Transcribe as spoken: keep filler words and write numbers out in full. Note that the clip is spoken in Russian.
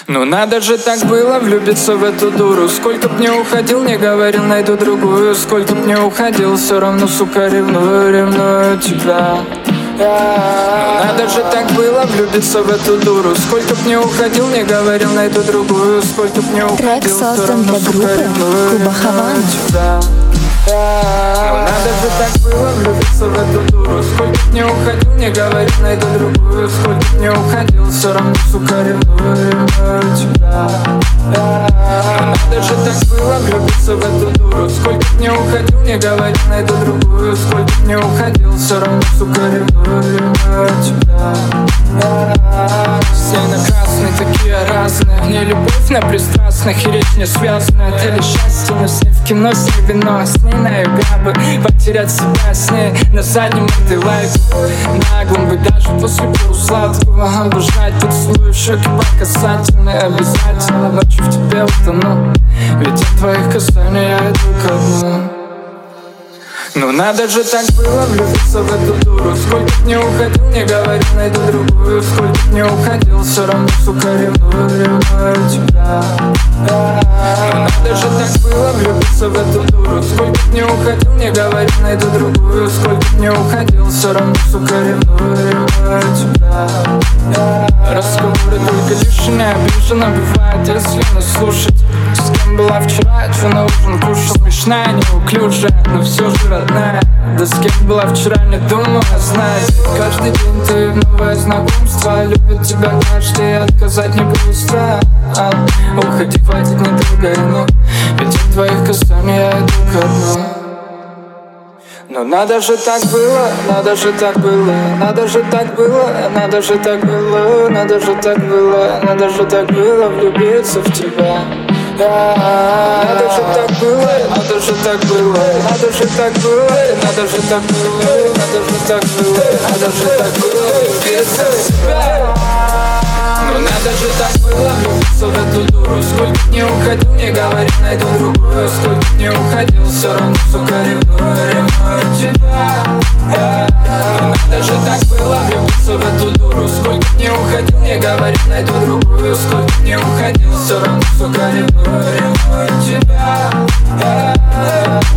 Ну надо же так было влюбиться в эту дуру. Сколько б не уходил, не говорил, найду другую. Сколько б не уходил, все равно, сука, ревную, ревную тебя. Ну надо же так было влюбиться в эту дуру. Сколько б не уходил, не говорил, найду другую. Сколько б не уходил, все равно, сука, ревную, ревную тебя. Ну надо же так было влюбиться в эту дуру. Сколько б не уходил, не говорил, найду другую. Сколько б не уходил, все равно, сука, ревную, ревную тебя. Ну надо же так было влюбиться в эту дуру. Сколько б не уходил, не говорил, найду другую. Сколько б не уходил, все равно, сука, ревную, ревную тебя. Все на красные, такие разные. Не любовь на пристрастных и речь не связана. Это лишь счастье, но с ней в кино, с ней вино, с ней на юга бы потерять себя, с ней на заднем этой лайк. Наглым быть даже после полусладкого. Обожать поцелуй в щеки по касательной. Обязательно ночью в тебе утону, ведь от твоих касаний я иду ко дну. Ну надо же так было влюбиться в эту дуру. Сколько б не уходил, не говорил, найду другую. Сколько б не уходил, все равно, сука, ревную, ревную тебя. Ну надо же так было влюбиться в эту дуру. Сколько б не уходил, не говорил, найду другую. Сколько б не уходил, все равно, сука, ревную, ревную тебя. Разговоры только лишние, обиженно бывает, если не слушать. С кем была вчера, что на ужин кушал. Смешная, неуклюжая, но все же родная. Да с кем была вчера, не думала, знать. Каждый день ты новое знакомство. Любит тебя каждый, отказать не просто. а, Уходи, хватит, не трогай, ну ведь от твоих касаний я иду ко дну. Но надо же так было, надо же так было, надо же так было, надо же так было, надо же так было, надо же так было влюбиться в тебя. Надо же так было, надо же так было, надо же так было, надо же так было, надо же так было, надо же так было влюбиться в тебя. Но надо же так было влюбиться в эту дуру. Сколько б не уходил, не говорил, найду другую. Сколько б не уходил, все равно, сука, ревную, ревную тебя. Но надо же так было влюбиться в эту дуру. Сколько б не уходил, не говорил, найду другую. Сколько б не уходил, все равно, сука, ревную, ревную тебя.